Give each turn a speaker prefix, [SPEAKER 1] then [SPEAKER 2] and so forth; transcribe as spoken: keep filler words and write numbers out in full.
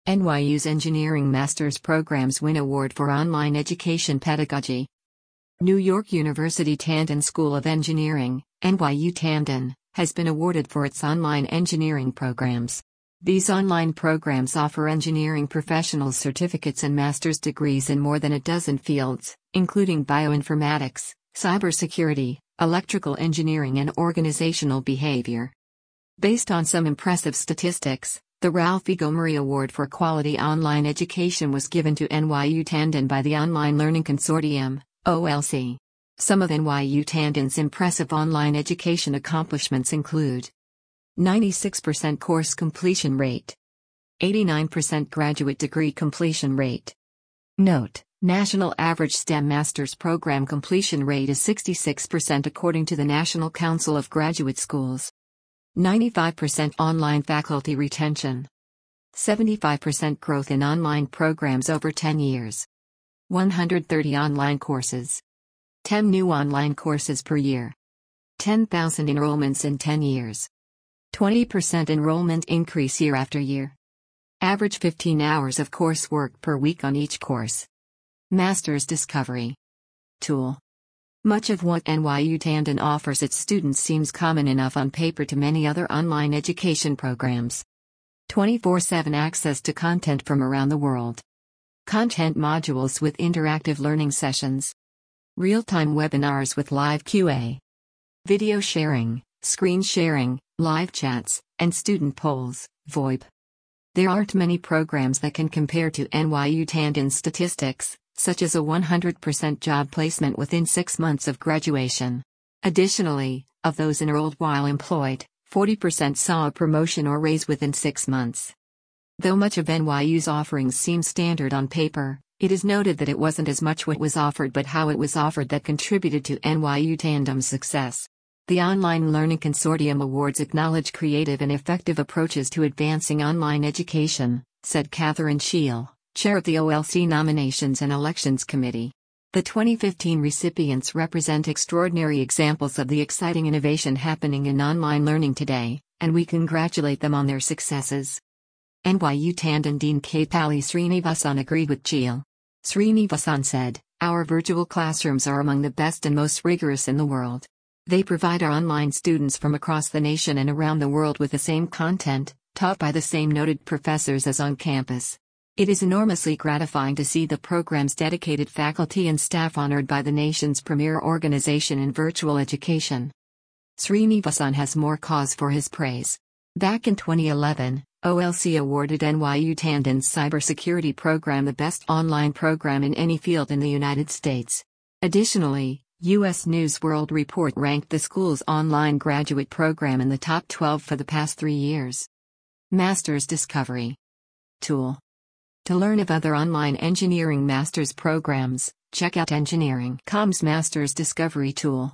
[SPEAKER 1] N Y U's Engineering Master's Programs win award for online education pedagogy. New York University Tandon School of Engineering, N Y U Tandon, has been awarded for its online engineering programs. These online programs offer engineering professionals certificates and master's degrees in more than a dozen fields, including bioinformatics, cybersecurity, electrical engineering, and organizational behavior. Based on some impressive statistics, the Ralph E. Gomery Award for Quality Online Education was given to N Y U Tandon by the Online Learning Consortium, O L C. Some of N Y U Tandon's impressive online education accomplishments include ninety-six percent course completion rate, eighty-nine percent graduate degree completion rate. Note: national average STEM master's program completion rate is sixty-six percent according to the National Council of Graduate Schools. ninety-five percent online faculty retention. seventy-five percent growth in online programs over ten years. one hundred thirty online courses. ten new online courses per year. ten thousand enrollments in ten years. twenty percent enrollment increase year after year. Average fifteen hours of coursework per week on each course. Master's Discovery Tool. Much of what N Y U Tandon offers its students seems common enough on paper to many other online education programs. twenty-four seven access to content from around the world. Content modules with interactive learning sessions. Real-time webinars with live Q A. Video sharing, screen sharing, live chats, and student polls, VoIP. There aren't many programs that can compare to N Y U Tandon's statistics, such as a one hundred percent job placement within six months of graduation. Additionally, of those enrolled while employed, forty percent saw a promotion or raise within six months. Though much of N Y U's offerings seem standard on paper, it is noted that it wasn't as much what was offered but how it was offered that contributed to N Y U Tandon's success. The Online Learning Consortium Awards acknowledge creative and effective approaches to advancing online education, said Catherine Scheel, chair of the O L C Nominations and Elections Committee. The twenty fifteen recipients represent extraordinary examples of the exciting innovation happening in online learning today, and we congratulate them on their successes. N Y U Tandon Dean Kaipali Srinivasan agreed with Scheel. Srinivasan said, "Our virtual classrooms are among the best and most rigorous in the world. They provide our online students from across the nation and around the world with the same content, taught by the same noted professors as on campus. It is enormously gratifying to see the program's dedicated faculty and staff honored by the nation's premier organization in virtual education." Srinivasan has more cause for his praise. Back in twenty eleven, O L C awarded N Y U Tandon's cybersecurity program the best online program in any field in the United States. Additionally, U S News World Report ranked the school's online graduate program in the top twelve for the past three years. Master's Discovery Tool. To learn of other online engineering master's programs, check out Engineering dot com's Master's Discovery Tool.